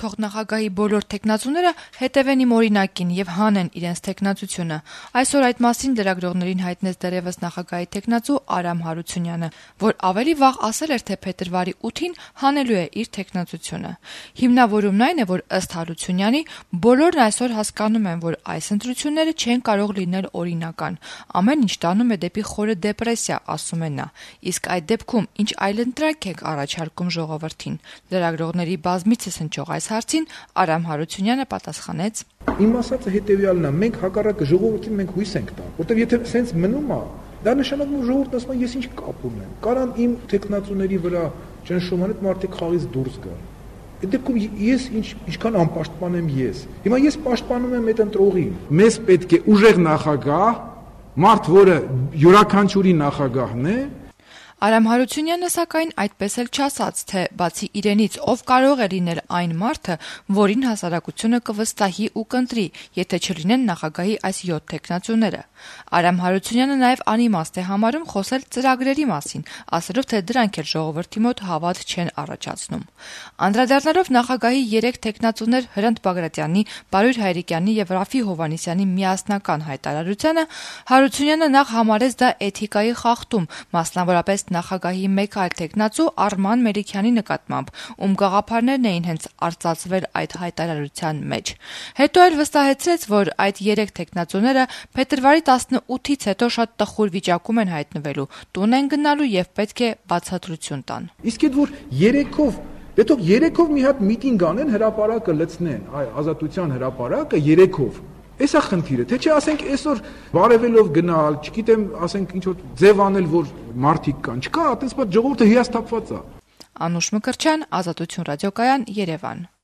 թող նախագահի բոլոր թեկնածուները հետևեն իմ օրինակին եւ հանեն իրենց թեկնածությունը։ Այսօր այդ մասին լրագրողներին հայտնեց դերևս նախագահի թեկնածու Արամ Հարությունյանը, որ ավելի վաղ ասել էր, թե փետրվարի 8-ին հանելու է իր թեկնածությունը։ Հիմնավորումն այն է, որ ըստ Հարությունյանի բոլորն այսօր հասկանում են, որ այս ընտրությունները չեն կարող լինել օրինական։ Ամեն ինչ տանում է դեպի խորը դեպրեսիա, ասում է նա։ Իսկ այդ դեպքում ինչ այլընտրանք եք առաջարկում ժողովրդին։ Լրագրողների բազմիցս հնչող այս հարցին Արամ Հարությունյանը պատասխանեց. Իմ ասածը հետևյալն է, մենք հակառակը ժողովրդին մենք հույս ենք տա, որտեղ եթե սենց մնում է, դա նշանակում է ժողովուրդն ասում է ես ինչ կապ ունեմ։ Կարան իմ տեխնացուների վրա ճնշում անեն մարդիկ խաղից դուրս գան։ Այդ դեպքում ես ինչքան անպաշտպան եմ ես։ Հիմա ես պաշտպանում եմ այդ ընտրողին։ Մեզ պետք է ուժեղ նախագահ, մարդ, որը յուրաքանչյուրի նախագահն է։ Արամ Հարությունյանը սակայն այդպես էլ չասաց, թե բացի իրենից ով կարող է լինել այն մարդը, որին հասարակությունը կվստահի ու կընտրի, եթե չլինեն նախագահի այս 7 թեկնածուները։ Արամ Հարությունյանը նաև անիմաստ է համարում խոսել ծրագրերի մասին, ասելով, թե դրանք էլ ժողովրդի մոտ հավատ չեն առաջացնում։ Անդրադառնալով նախագահի 3 թեկնածուներ Հրանտ Բագրատյանի, Բարույր Հայրիկյանի եւ Ռաֆի Հովհաննիսյանի միասնական հայտարարությանը, Հարությունյանը նախ համարեց դա էթիկայի խախտում, մասնավորապես նախագահի մեկ այլ թեկնածու Արման Մելիքյանի նկատմամբ, ում գաղափարներն էին հենց արծածվել այդ հայտարարության մեջ։ Հետո էլ վստահեցրեց, որ այդ 3 թեկնածուները փետրվարի 18-ից հետո շատ տխուր վիճակում են հայտնվելու, տուն են գնալու եւ պետք է բացատրություն տան։ Իսկ այդ որ 3-ով Պետք է 3-ով մի հատ միտինգ անեն, հրապարակը լցնեն, ազատության հրապարակը 3-ով։ Էսա խնդիրը, թե չէ ասենք այսօր բարևելով գնալ, չգիտեմ, ասենք ինչ որ ձև անել, որ մարդիկ կան, չկա, այտենց բա ժողովուրդը հիասթափված է։ Անուշ Մկրտչյան, Ազատություն ռադիոկայան, Երևան։